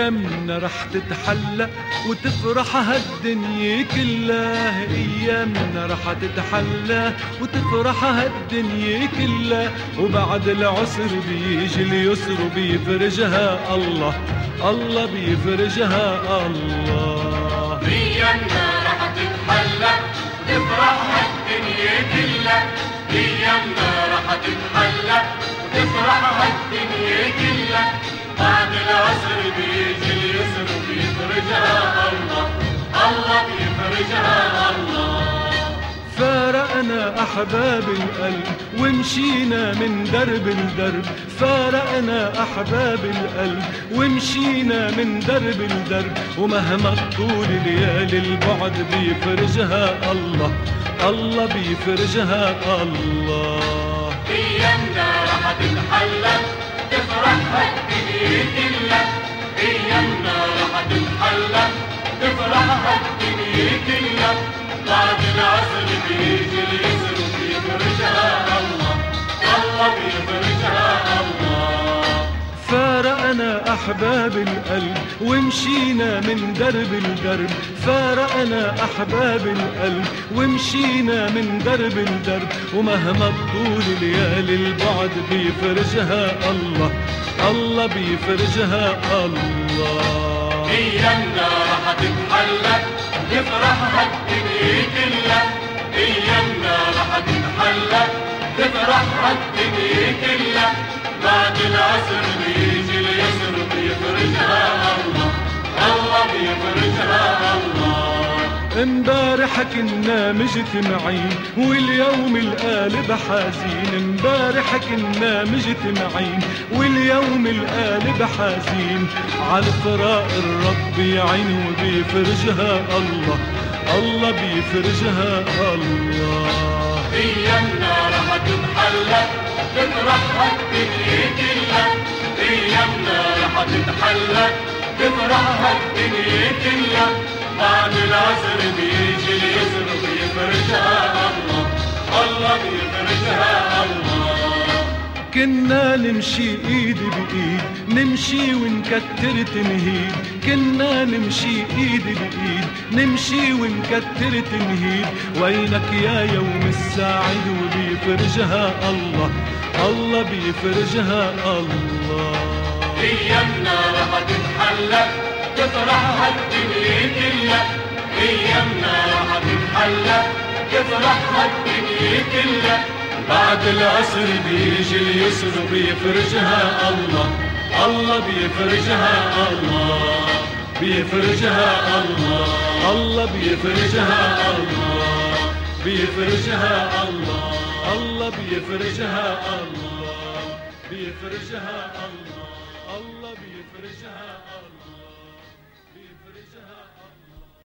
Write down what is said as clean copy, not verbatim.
ايامنا رح تتحلى وتفرح هالدنيا كلها، ايامنا رح تتحلى وتفرح هالدنيا كلها، وبعد العسر بيجي اليسر وبيفرجها الله، الله بيفرجها الله. ايامنا رح تتحلى وتفرح هالدنيا كلها، ايامنا رح تتحلى وتفرح هالدنيا كلها، بعد العسر بيجي اليسر وبيفرجها الله، الله بيفرجها الله. فارقنا أحباب القلب ومشينا من درب لدرب، فارقنا أحباب القلب ومشينا من درب لدرب، ومهما طول ليالي البعد بيفرجها الله، الله بيفرجها الله. ايامنا رح تتحلى تفرح هالدنيا كلها، ايامنا رح تتحلى تفرح هالدنيا كلها، بعد العسر بيجي اليسر وبيفرجها الله، الله بيفرجها الله. فارقنا أحباب القلب ومشينا من درب لدرب، فارقنا أحباب القلب ومشينا من درب لدرب، ومهما طول ليالي البعد بيفرجها الله، الله بيفرجها الله. ايامنا رح تتحلى تفرح هالدنيا كلها، ايامنا رح تتحلى تفرح هالدنيا كلها، بعد العسر بيجي اليسر بيفرجها الله، الله بيفرجها الله. امبارح كنا مجتمعين واليوم القالب حزين، امبارح كنا مجتمعين واليوم القالب حزين، عالفراق الرب يعين وبيفرجها الله، الله بيفرجها الله. ايامنا رح تتحلى تفرح هالدنيا كلها، ايامنا رح تتحلى تفرح هالدنيا كلها، بعد العسر بيجي اليسر بيفرجها الله، الله بيفرجها الله. كنا نمشي ايد بايد نمشي ونكتر تنهيد، كنا نمشي ايد بايد نمشي ونكتر تنهيد، وينك يا يوم السعيد وبيفرجها الله، الله بيفرجها الله. ايامنا رح تتحلى تفرح هالدنيا كلها، ايامنا رح تتحلى تفرح هالدنيا كلها، بعد العسر بيجي اليسر بيفرجها الله، الله بيفرجها الله، بيفرجها الله، الله بيفرجها الله، بيفرجها الله، الله بيفرجها الله، بيفرجها الله، الله بيفرجها الله.